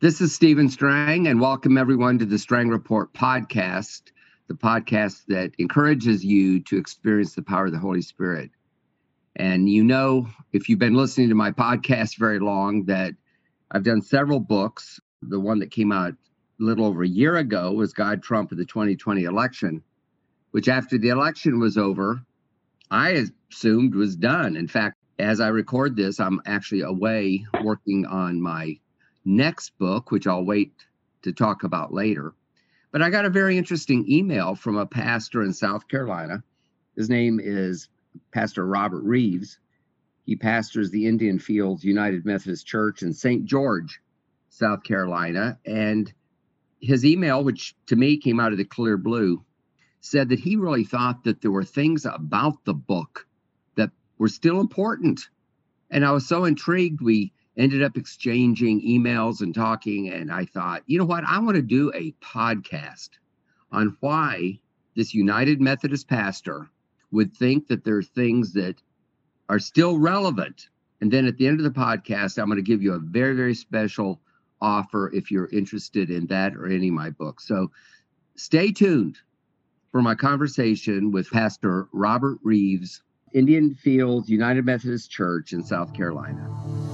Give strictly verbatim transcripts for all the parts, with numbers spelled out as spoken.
This is Stephen Strang, and welcome everyone to the Strang Report podcast, the podcast that encourages you to experience the power of the Holy Spirit. And you know, if you've been listening to my podcast very long, that I've done several books. The one that came out a little over a year ago was God, Trump, of the twenty twenty election, which after the election was over, I assumed was done. In fact, as I record this, I'm actually away working on my next book, which I'll wait to talk about later. But I got a very interesting email from a pastor in South Carolina. His name is Pastor Robert Reeves. He pastors the Indian Fields United Methodist Church in Saint George, South Carolina. And his email, which to me came out of the clear blue, said that he really thought that there were things about the book that were still important. And I was so intrigued. We ended up exchanging emails and talking, and I thought, you know what, I want to do a podcast on why this United Methodist pastor would think that there are things that are still relevant. And then at the end of the podcast, I'm going to give you a very, very special offer if you're interested in that or any of my books. So stay tuned for my conversation with Pastor Robert Reeves, Indian Fields United Methodist Church in South Carolina.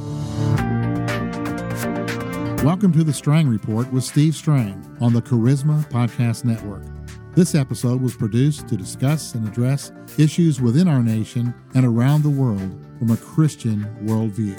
Welcome to the Strang Report with Steve Strang on the Charisma Podcast Network. This episode was produced to discuss and address issues within our nation and around the world from a Christian worldview.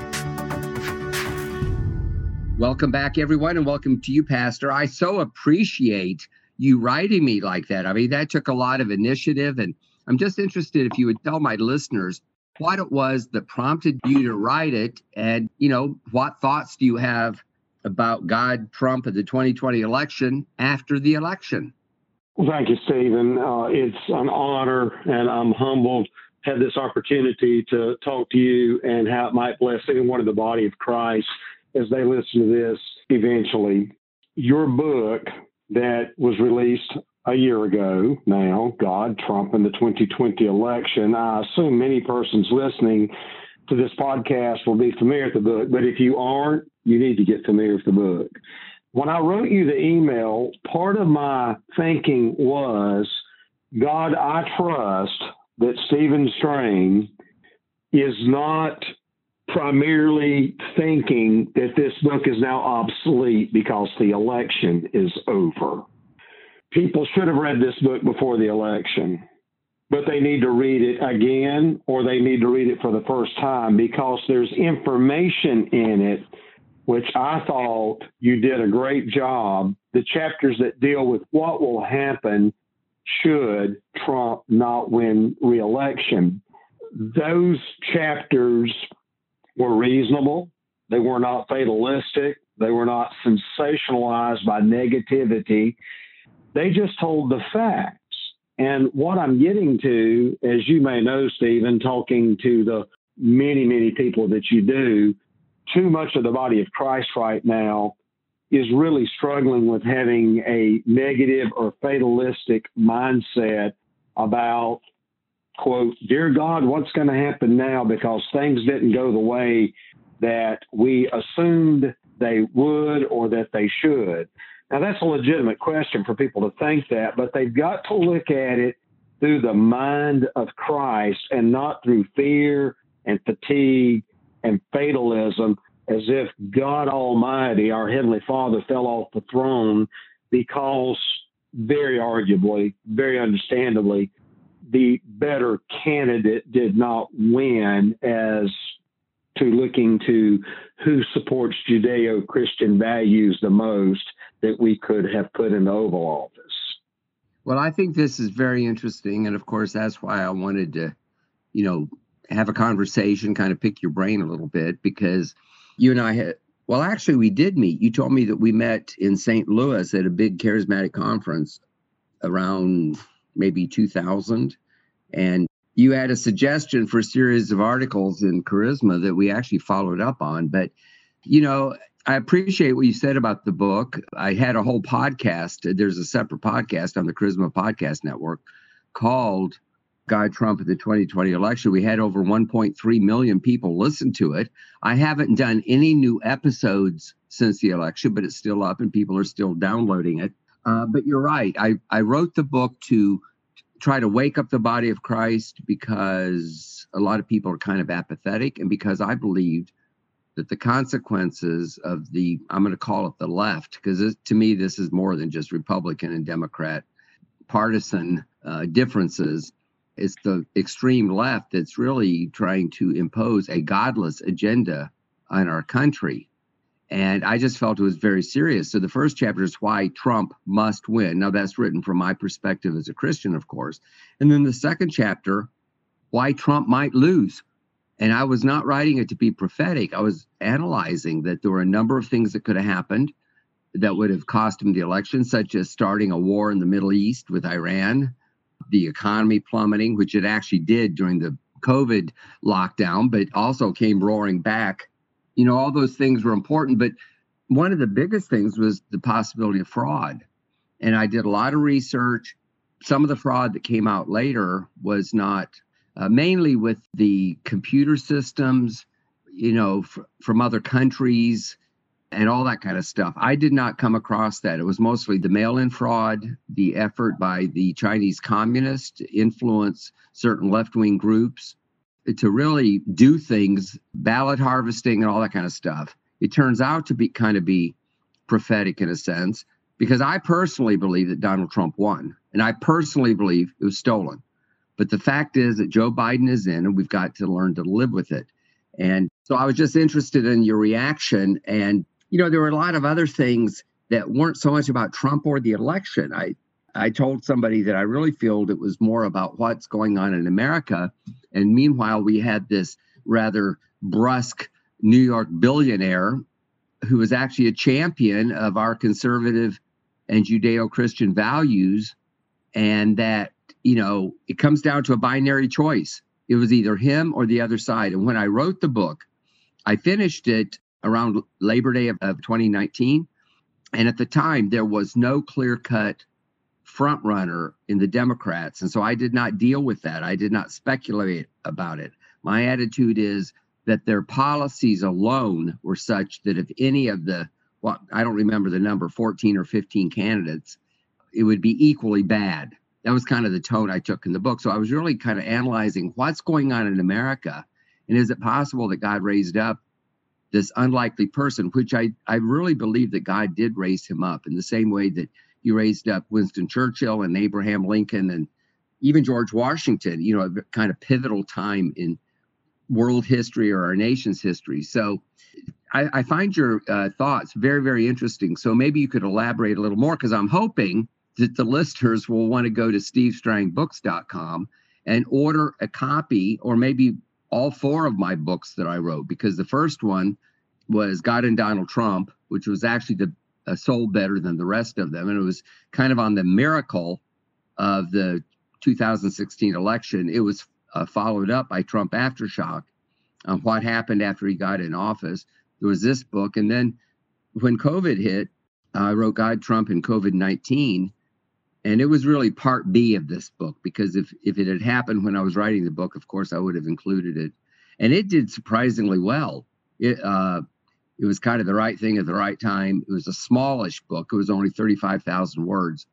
Welcome back, everyone, and welcome to you, Pastor. I so appreciate you writing me like that. I mean, that took a lot of initiative, and I'm just interested if you would tell my listeners what it was that prompted you to write it, and, you know, what thoughts do you have about God, Trump, of the twenty twenty election after the election? Well, thank you, Stephen. Uh, it's an honor, and I'm humbled to have this opportunity to talk to you and how it might bless anyone in the body of Christ as they listen to this eventually. Your book that was released a year ago now, God, Trump, and the twenty twenty election, I assume many persons listening to this podcast will be familiar with the book, but if you aren't, you need to get familiar with the book. When I wrote you the email, part of my thinking was, God, I trust that Stephen Strang is not primarily thinking that this book is now obsolete because the election is over. People should have read this book before the election, but they need to read it again, or they need to read it for the first time because there's information in it which I thought you did a great job. The chapters that deal with what will happen should Trump not win re-election. Those chapters were reasonable. They were not fatalistic. They were not sensationalized by negativity. They just told the facts. And what I'm getting to, as you may know, Stephen, talking to the many, many people that you do, too much of the body of Christ right now is really struggling with having a negative or fatalistic mindset about, quote, dear God, what's going to happen now because things didn't go the way that we assumed they would or that they should. Now, that's a legitimate question for people to think that, but they've got to look at it through the mind of Christ and not through fear and fatigue and fatalism, as if God Almighty, our Heavenly Father, fell off the throne because, very arguably, very understandably, the better candidate did not win, as to looking to who supports Judeo-Christian values the most that we could have put in the Oval Office. Well, I think this is very interesting. And of course, that's why I wanted to, you know, have a conversation, kind of pick your brain a little bit, because you and I had, well, actually, we did meet. You told me that we met in Saint Louis at a big charismatic conference around maybe two thousand. And you had a suggestion for a series of articles in Charisma that we actually followed up on. But, you know, I appreciate what you said about the book. I had a whole podcast. There's a separate podcast on the Charisma Podcast Network called Guy Trump at the twenty twenty election. We had over one point three million people listen to it. I haven't done any new episodes since the election, but it's still up and people are still downloading it. Uh, but you're right. I, I wrote the book to try to wake up the body of Christ because a lot of people are kind of apathetic, and because I believed that the consequences of the, I'm going to call it the left, because to me, this is more than just Republican and Democrat partisan uh, differences. It's the extreme left that's really trying to impose a godless agenda on our country. And I just felt it was very serious. So the first chapter is why Trump must win. Now, that's written from my perspective as a Christian, of course. And then the second chapter, why Trump might lose. And I was not writing it to be prophetic. I was analyzing that there were a number of things that could have happened that would have cost him the election, such as starting a war in the Middle East with Iran, the economy plummeting, which it actually did during the COVID lockdown, but also came roaring back. You know, all those things were important. But one of the biggest things was the possibility of fraud. And I did a lot of research. Some of the fraud that came out later was not uh, mainly with the computer systems, you know, f- from other countries and all that kind of stuff. I did not come across that. It was mostly the mail-in fraud, the effort by the Chinese communists to influence certain left-wing groups to really do things, ballot harvesting and all that kind of stuff. It turns out to be kind of be prophetic in a sense, because I personally believe that Donald Trump won, and I personally believe it was stolen. But the fact is that Joe Biden is in, and we've got to learn to live with it. And so I was just interested in your reaction. And, you know, there were a lot of other things that weren't so much about Trump or the election. I, I told somebody that I really feel it was more about what's going on in America. And meanwhile, we had this rather brusque New York billionaire who was actually a champion of our conservative and Judeo-Christian values. And that, you know, it comes down to a binary choice. It was either him or the other side. And when I wrote the book, I finished it around Labor Day of, of twenty nineteen. And at the time, there was no clear-cut front runner in the Democrats. And so I did not deal with that. I did not speculate about it. My attitude is that their policies alone were such that if any of the, well, I don't remember the number, fourteen or fifteen candidates, it would be equally bad. That was kind of the tone I took in the book. So I was really kind of analyzing what's going on in America. And is it possible that God raised up this unlikely person, which I, I really believe that God did raise him up in the same way that he raised up Winston Churchill and Abraham Lincoln and even George Washington, you know, a kind of pivotal time in world history or our nation's history. So I, I find your uh, thoughts very, very interesting. So maybe you could elaborate a little more, because I'm hoping that the listeners will want to go to steve strang books dot com and order a copy, or maybe all four of my books that I wrote, because the first one was God and Donald Trump, which was actually the uh, sold better than the rest of them. And it was kind of on the miracle of the two thousand sixteen election. It was uh, followed up by Trump Aftershock on what happened after he got in office. There was this book. And then when COVID hit, I wrote God, Trump, and COVID nineteen. And it was really part B of this book, because if, if it had happened when I was writing the book, of course, I would have included it. And it did surprisingly well. It, uh, it was kind of the right thing at the right time. It was a smallish book. It was only thirty-five thousand words.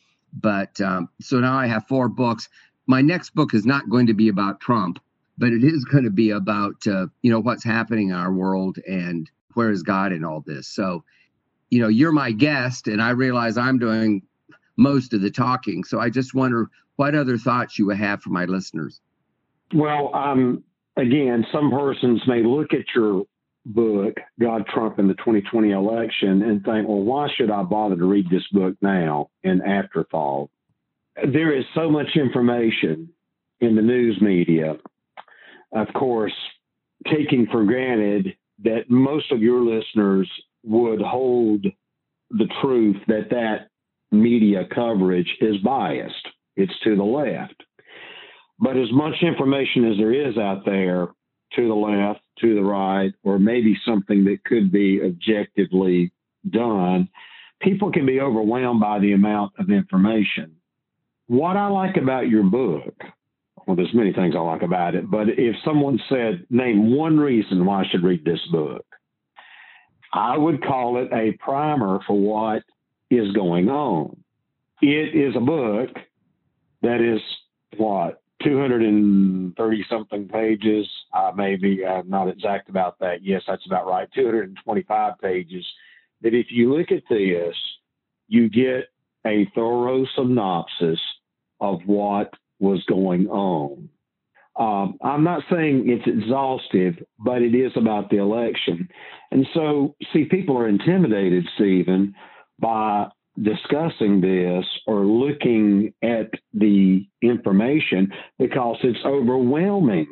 But um, so now I have four books. My next book is not going to be about Trump, but it is going to be about, uh, you know, what's happening in our world and where is God in all this. So, you know, you're my guest, and I realize I'm doing most of the talking. So I just wonder what other thoughts you would have for my listeners. Well, um, again, some persons may look at your book, God, Trump, and the twenty twenty election, and think, well, why should I bother to read this book now in afterthought? There is so much information in the news media, of course, taking for granted that most of your listeners would hold the truth that that media coverage is biased. It's to the left. But as much information as there is out there to the left, to the right, or maybe something that could be objectively done, people can be overwhelmed by the amount of information. What I like about your book well, there's many things I like about it, but if someone said, name one reason why I should read this book, I would call it a primer for what is going on. It is a book that is, what, two hundred thirty something pages, uh, maybe. I'm not exact about that. Yes, that's about right. two hundred twenty-five pages. That if you look at this, you get a thorough synopsis of what was going on. Um, I'm not saying it's exhaustive, but it is about the election. And so, see, people are intimidated, Stephen, by discussing this or looking at the information because it's overwhelming.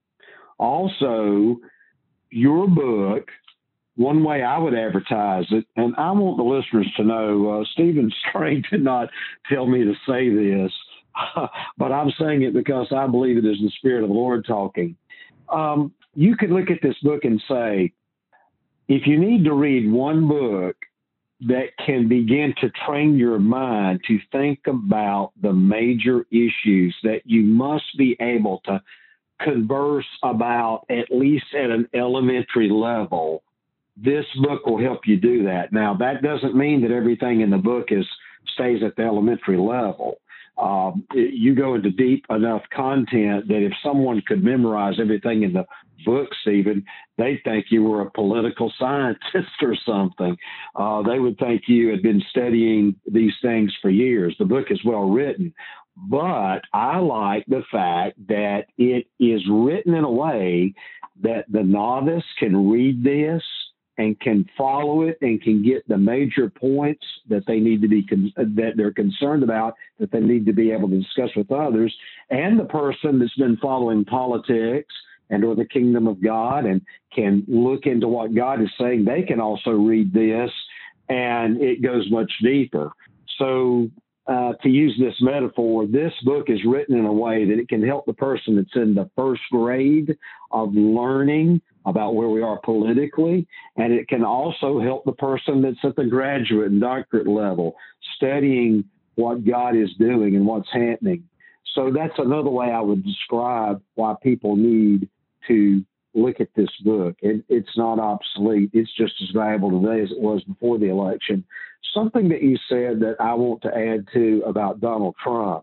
Also, your book, one way I would advertise it, and I want the listeners to know, uh, Stephen Strang did not tell me to say this, but I'm saying it because I believe it is the Spirit of the Lord talking. Um, you could look at this book and say, if you need to read one book that can begin to train your mind to think about the major issues that you must be able to converse about, at least at an elementary level, this book will help you do that. Now, that doesn't mean that everything in the book is stays at the elementary level. Um, you go into deep enough content that if someone could memorize everything in the book, Stephen, they'd think you were a political scientist or something. Uh, they would think you had been studying these things for years. The book is well written, but I like the fact that it is written in a way that the novice can read this and can follow it and can get the major points that they need to be con- that they're concerned about, that they need to be able to discuss with others, and the person that's been following politics and or the kingdom of God and can look into what God is saying, they can also read this, and it goes much deeper. So uh, to use this metaphor, this book is written in a way that it can help the person that's in the first grade of learning about where we are politically, and it can also help the person that's at the graduate and doctorate level studying what God is doing and what's happening. So that's another way I would describe why people need to look at this book. It, it's not obsolete. It's just as valuable today as it was before the election. Something that you said that I want to add to about Donald Trump.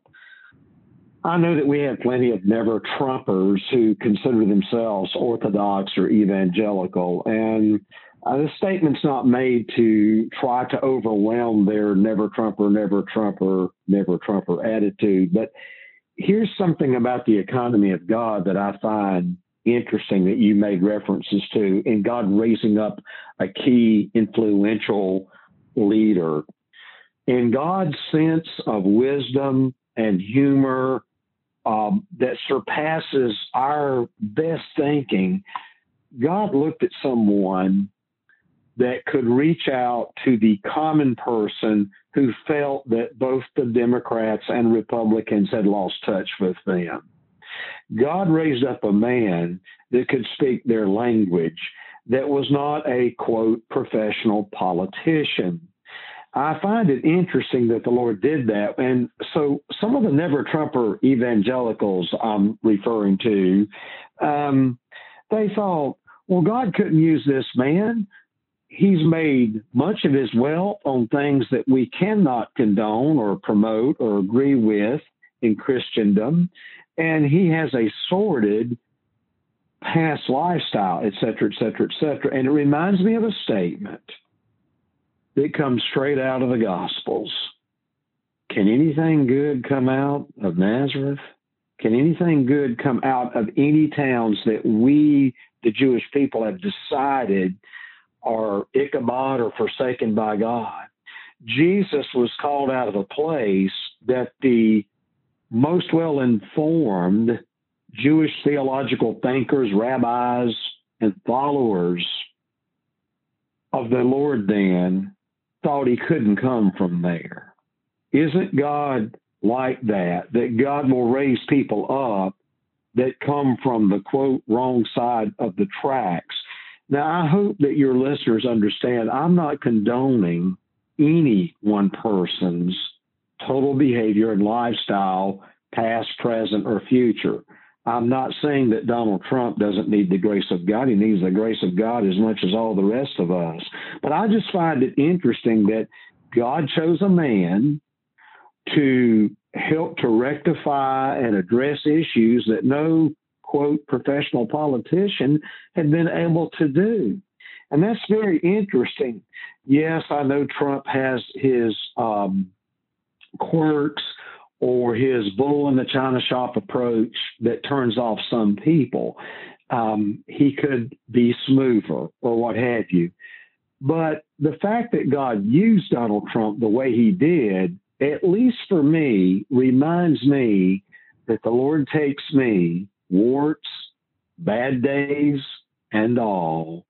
I know that we have plenty of never Trumpers who consider themselves orthodox or evangelical, and uh, the statement's not made to try to overwhelm their never Trumper, never Trumper, never Trumper attitude. But here's something about the economy of God that I find interesting that you made references to in God raising up a key influential leader. In God's sense of wisdom and humor um, that surpasses our best thinking, God looked at someone that could reach out to the common person who felt that both the Democrats and Republicans had lost touch with them. God raised up a man that could speak their language, that was not a, quote, professional politician. I find it interesting that the Lord did that. And so some of the never Trumper evangelicals I'm referring to, um, they thought, well, God couldn't use this man. He's made much of his wealth on things that we cannot condone or promote or agree with in Christendom. And he has a sordid past lifestyle, et cetera, et cetera, et cetera. And it reminds me of a statement that comes straight out of the Gospels. Can anything good come out of Nazareth? Can anything good come out of any towns that we, the Jewish people, have decided are Ichabod or forsaken by God? Jesus was called out of a place that the most well-informed Jewish theological thinkers, rabbis, and followers of the Lord then thought he couldn't come from there. Isn't God like that, that God will raise people up that come from the, quote, wrong side of the tracks? Now, I hope that your listeners understand I'm not condoning any one person's total behavior and lifestyle past, present, or future. I'm not saying that Donald Trump doesn't need the grace of God. He needs the grace of God as much as all the rest of us. But I just find it interesting that God chose a man to help to rectify and address issues that no, quote, professional politician had been able to do. And that's very interesting. Yes, I know Trump has his um, quirks or his bull in the china shop approach that turns off some people. Um, he could be smoother or what have you. But the fact that God used Donald Trump the way he did, at least for me, reminds me that the Lord takes me, warts, bad days, and all,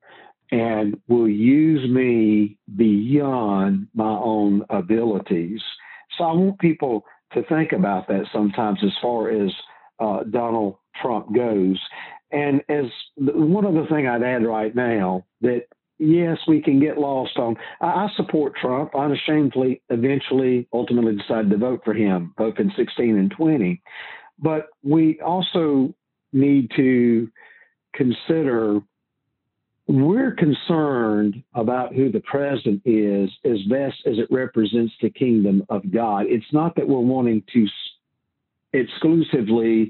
and will use me beyond my own abilities. So I want people to think about that sometimes as far as uh, Donald Trump goes. And as one other thing I'd add right now, that yes, we can get lost on. I, I support Trump. I unashamedly, eventually, ultimately decided to vote for him, both in sixteen and twenty. But we also need to consider we're concerned about who the president is as best as it represents the kingdom of God. It's not that we're wanting to exclusively,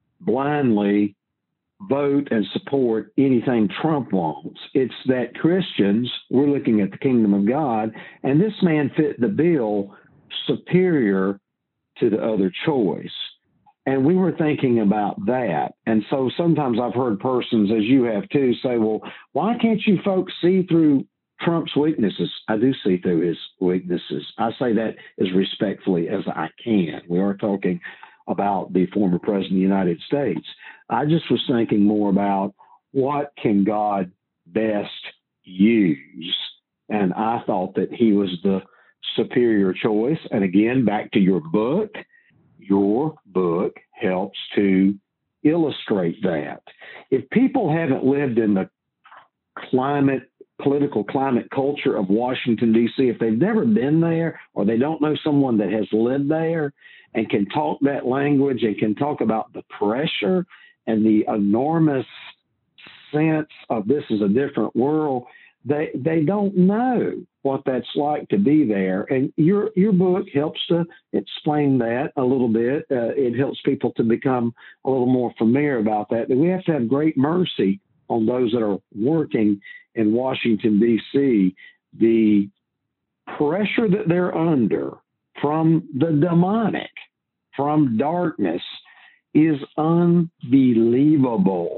blindly vote and support anything Trump wants. It's that Christians, we're looking at the kingdom of God, and this man fit the bill superior to the other choice. And we were thinking about that. And so sometimes I've heard persons, as you have too, say, well, why can't you folks see through Trump's weaknesses? I do see through his weaknesses. I say that as respectfully as I can. We are talking about the former president of the United States. I just was thinking more about what can God best use? And I thought that he was the superior choice. And again, back to your book, your book helps to illustrate that. If people haven't lived in the climate, political climate culture of Washington, D C, if they've never been there or they don't know someone that has lived there and can talk that language and can talk about the pressure and the enormous sense of this is a different world, they they don't know what that's like to be there. And your your book helps to explain that a little bit. Uh, it helps people to become a little more familiar about that. That we have to have great mercy on those that are working in Washington, D C. The pressure that they're under from the demonic, from darkness, is unbelievable.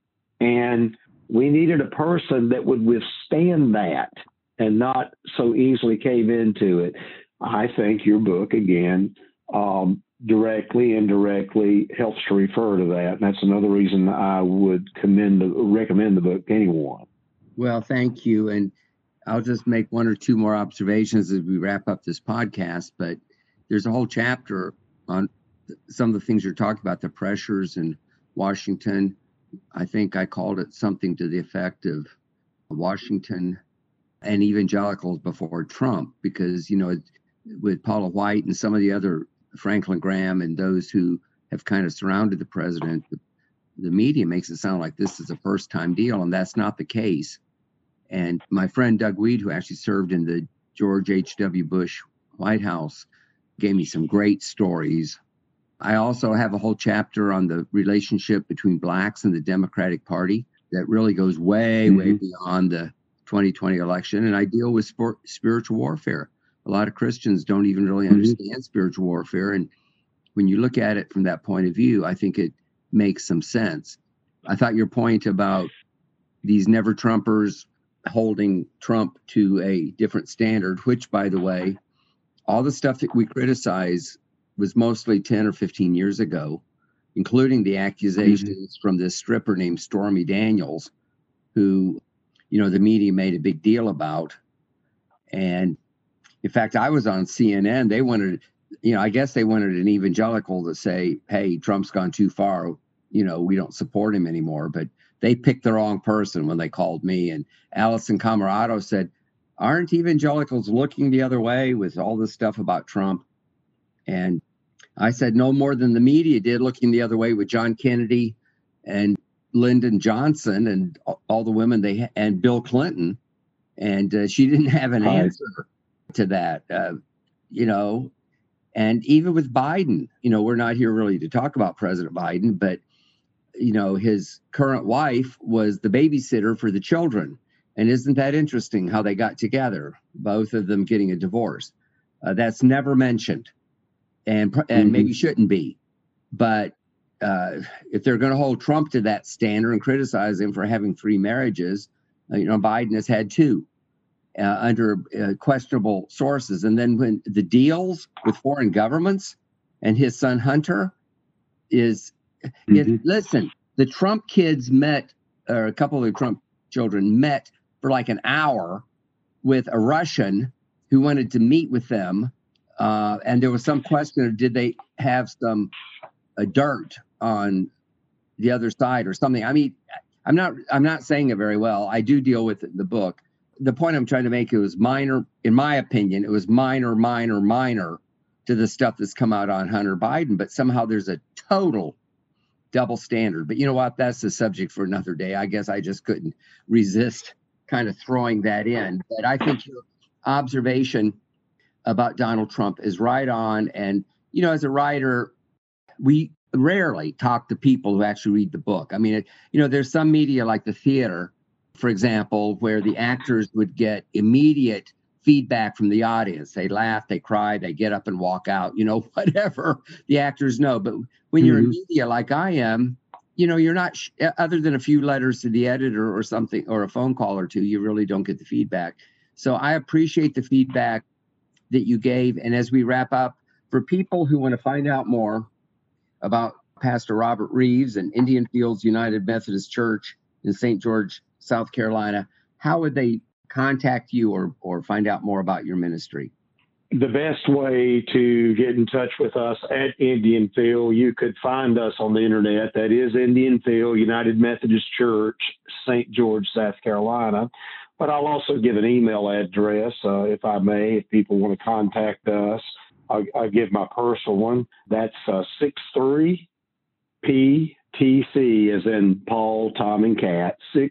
And we needed a person that would withstand that and not so easily cave into it. I think your book, again, um, directly, indirectly helps to refer to that. And that's another reason I would commend, the, recommend the book to anyone. Well, thank you. And I'll just make one or two more observations as we wrap up this podcast. But there's a whole chapter on some of the things you're talking about, the pressures in Washington. I think I called it something to the effect of Washington and evangelicals before Trump, because, you know, with Paula White and some of the other Franklin Graham and those who have kind of surrounded the president, the, the media makes it sound like this is a first time deal, and that's not the case. And my friend Doug Weed, who actually served in the George H W Bush White House, gave me some great stories. I also have a whole chapter on the relationship between blacks and the Democratic Party that really goes way, mm-hmm. way beyond the twenty twenty election. And I deal with sport, spiritual warfare. A lot of Christians don't even really mm-hmm. understand spiritual warfare. And when you look at it from that point of view, I think it makes some sense. I thought your point about these never Trumpers holding Trump to a different standard, which, by the way, all the stuff that we criticize was mostly ten or fifteen years ago, including the accusations mm-hmm. from this stripper named Stormy Daniels, who, you know, the media made a big deal about. And in fact, I was on C N N. They wanted, you know, I guess they wanted an evangelical to say, hey, Trump's gone too far. You know, we don't support him anymore. But they picked the wrong person when they called me. And Allison Camarado said, aren't evangelicals looking the other way with all this stuff about Trump? And I said no more than the media did, looking the other way with John Kennedy and Lyndon Johnson and all the women they ha- and Bill Clinton. And uh, she didn't have an Right. answer to that, uh, you know. And even with Biden, you know, we're not here really to talk about President Biden, but, you know, his current wife was the babysitter for the children. And isn't that interesting how they got together, both of them getting a divorce? Uh, that's never mentioned, and and Mm-hmm. maybe shouldn't be. But uh, if they're going to hold Trump to that standard and criticize him for having three marriages, uh, you know, Biden has had two uh, under uh, questionable sources. And then when the deals with foreign governments and his son Hunter is, Mm-hmm. it, listen, the Trump kids met, or a couple of the Trump children met for like an hour with a Russian who wanted to meet with them. Uh, and there was some question of did they have some uh, dirt on the other side or something. I mean, I'm not I'm not saying it very well. I do deal with it in the book. The point I'm trying to make, it was minor, in my opinion, it was minor, minor, minor to the stuff that's come out on Hunter Biden. But somehow there's a total double standard. But you know what? That's the subject for another day. I guess I just couldn't resist kind of throwing that in. But I think your observation about Donald Trump is right on. And, you know, as a writer, we rarely talk to people who actually read the book. I mean, it, you know, there's some media like the theater, for example, where the actors would get immediate feedback from the audience. They laugh, they cry, they get up and walk out, you know, whatever the actors know. But when you're in media like I am, you know, you're not, sh- other than a few letters to the editor or something, or a phone call or two, you really don't get the feedback. So I appreciate the feedback that you gave. And as we wrap up, for people who want to find out more about Pastor Robert Reeves and Indian Fields United Methodist Church in Saint George, South Carolina, how would they contact you or, or find out more about your ministry? The best way to get in touch with us at Indian Field, you could find us on the internet. That is Indian Field United Methodist Church, Saint George, South Carolina. But I'll also give an email address, uh, if I may, if people want to contact us. I'll, I'll give my personal one. That's uh, six three P T C, as in Paul, Tom, and Cat, six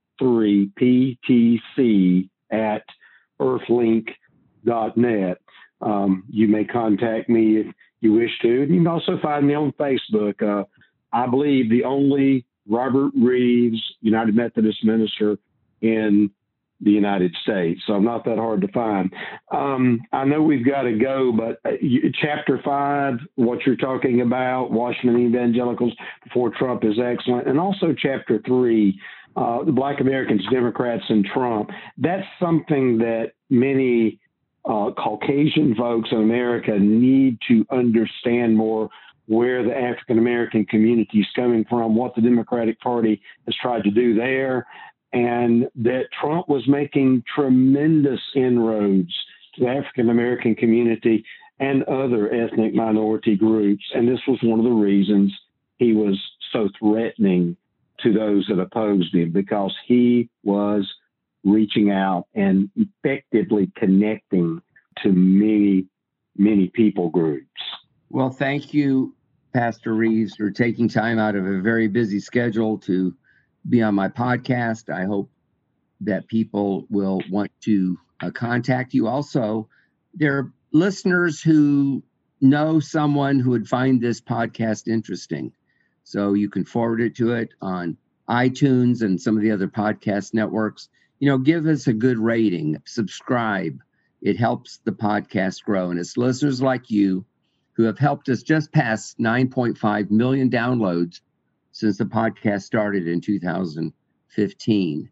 three P T C at earthlink dot net. Um, you may contact me if you wish to. And you can also find me on Facebook. Uh, I believe the only Robert Reeves United Methodist minister in the United States. So I'm not that hard to find. Um, I know we've got to go, but uh, you, chapter five, what you're talking about, Washington Evangelicals before Trump, is excellent. And also chapter three, uh, the Black Americans, Democrats, and Trump. That's something that many uh, Caucasian folks in America need to understand more, where the African American community is coming from, what the Democratic Party has tried to do there, and that Trump was making tremendous inroads to the African American community and other ethnic minority groups. And this was one of the reasons he was so threatening to those that opposed him, because he was reaching out and effectively connecting to many, many people groups. Well, thank you, Pastor Reeves, for taking time out of a very busy schedule to be on my podcast. I hope that people will want to uh, contact you. Also, there are listeners who know someone who would find this podcast interesting. So you can forward it to it on iTunes and some of the other podcast networks. You know, give us a good rating, subscribe. It helps the podcast grow. And it's listeners like you who have helped us just pass nine point five million downloads since the podcast started in two thousand fifteen.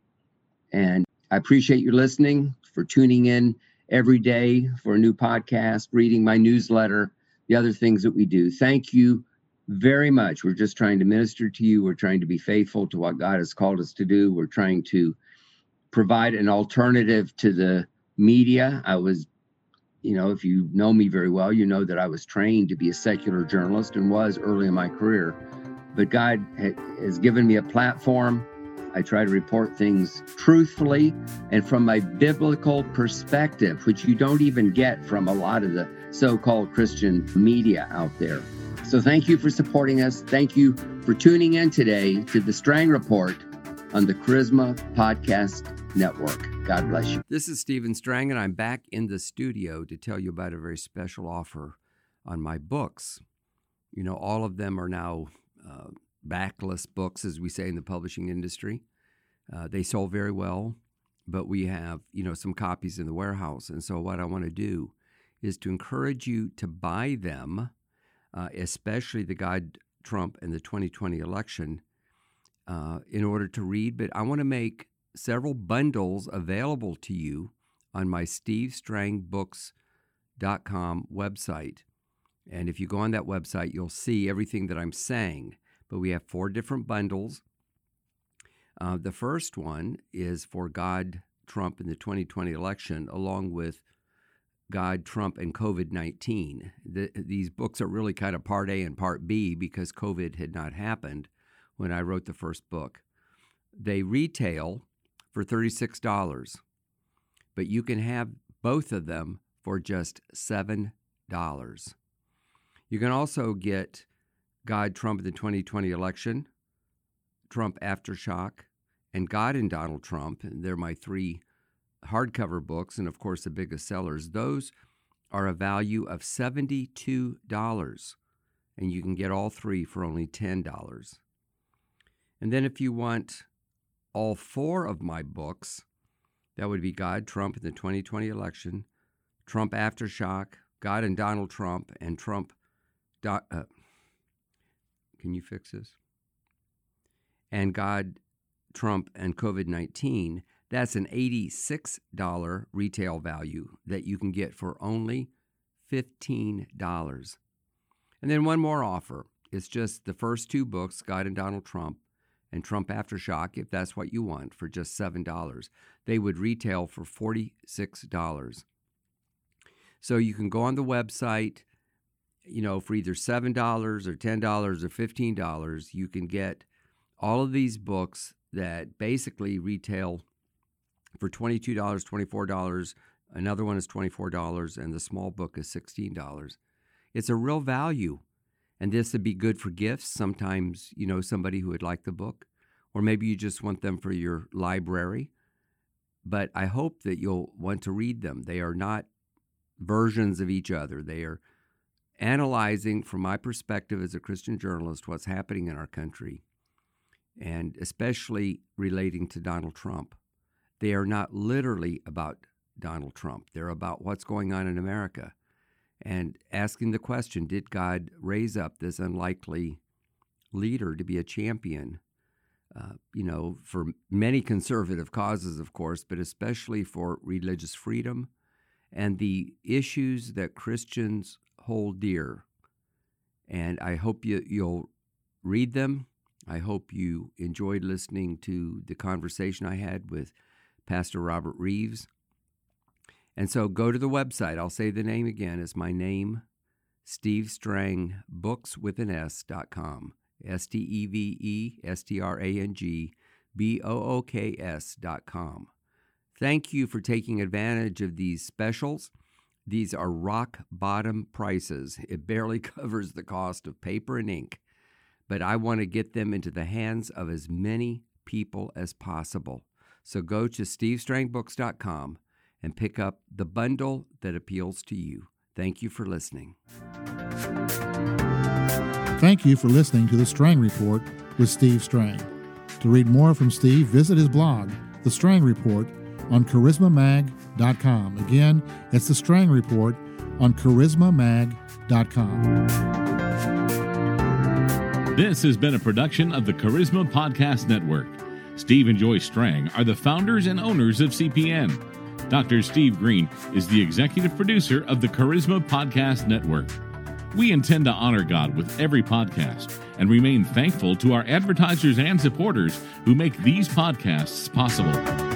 And I appreciate your listening, for tuning in every day for a new podcast, reading my newsletter, the other things that we do. Thank you very much. We're just trying to minister to you. We're trying to be faithful to what God has called us to do. We're trying to provide an alternative to the media. I was, you know, if you know me very well, you know that I was trained to be a secular journalist and was early in my career. But God ha- has given me a platform I try to report things truthfully and from a biblical perspective, which you don't even get from a lot of the so-called Christian media out there. So thank you for supporting us. Thank you for tuning in today to the Strang Report on the Charisma Podcast Network. God bless you. This is Stephen Strang, and I'm back in the studio to tell you about a very special offer on my books. You know, all of them are now uh, backlist books, as we say in the publishing industry. Uh, they sold very well, but we have, you know, some copies in the warehouse. And so what I want to do is to encourage you to buy them, uh, especially the God, Trump, and the twenty twenty election, uh, in order to read. But I want to make several bundles available to you on my steve strang books dot com website. And if you go on that website, you'll see everything that I'm saying. But we have four different bundles. Uh, the first one is for God, Trump, and the twenty twenty election, along with God, Trump, and COVID nineteen. The, these books are really kind of part A and part B because COVID had not happened when I wrote the first book. They retail for thirty-six dollars, but you can have both of them for just seven dollars. You can also get God, Trump, and the twenty twenty election, Trump Aftershock, and God and Donald Trump. And they're my three hardcover books, and of course the biggest sellers. Those are a value of seventy-two dollars, and you can get all three for only ten dollars. And then if you want all four of my books, that would be God, Trump, and the twenty twenty election, Trump Aftershock, God and Donald Trump, and Trump... Do, uh, can you fix this? And God, Trump, and COVID nineteen. That's an eighty-six dollars retail value that you can get for only fifteen dollars. And then one more offer. It's just the first two books, God and Donald Trump, and Trump Aftershock, if that's what you want, for just seven dollars. They would retail for forty-six dollars. So you can go on the website, you know, for either seven dollars or ten dollars or fifteen dollars. You can get all of these books that basically retail for twenty-two dollars, twenty-four dollars. Another one is twenty-four dollars, and the small book is sixteen dollars. It's a real value. And this would be good for gifts. Sometimes, you know, somebody who would like the book, or maybe you just want them for your library. But I hope that you'll want to read them. They are not versions of each other. They are analyzing, from my perspective as a Christian journalist, what's happening in our country, and especially relating to Donald Trump. They are not literally about Donald Trump. They're about what's going on in America, and asking the question, did God raise up this unlikely leader to be a champion, uh, you know, for many conservative causes, of course, but especially for religious freedom and the issues that Christians hold dear. And I hope you, you'll read them. I hope you enjoyed listening to the conversation I had with Pastor Robert Reeves. And so go to the website. I'll say the name again. It's my name, Steve Strang, books with an S dot com. S T E V E S T R A N G B O O K S dot com. Thank you for taking advantage of these specials. These are rock bottom prices. It barely covers the cost of paper and ink, but I want to get them into the hands of as many people as possible. So go to steve strang books dot com and pick up the bundle that appeals to you. Thank you for listening. Thank you for listening to The Strang Report with Steve Strang. To read more from Steve, visit his blog, The Strang Report, on charisma mag dot com. Again, it's The Strang Report on charisma mag dot com. This has been a production of the Charisma Podcast Network. Steve and Joyce Strang are the founders and owners of C P N. Doctor Steve Green is the executive producer of the Charisma Podcast Network. We intend to honor God with every podcast and remain thankful to our advertisers and supporters who make these podcasts possible.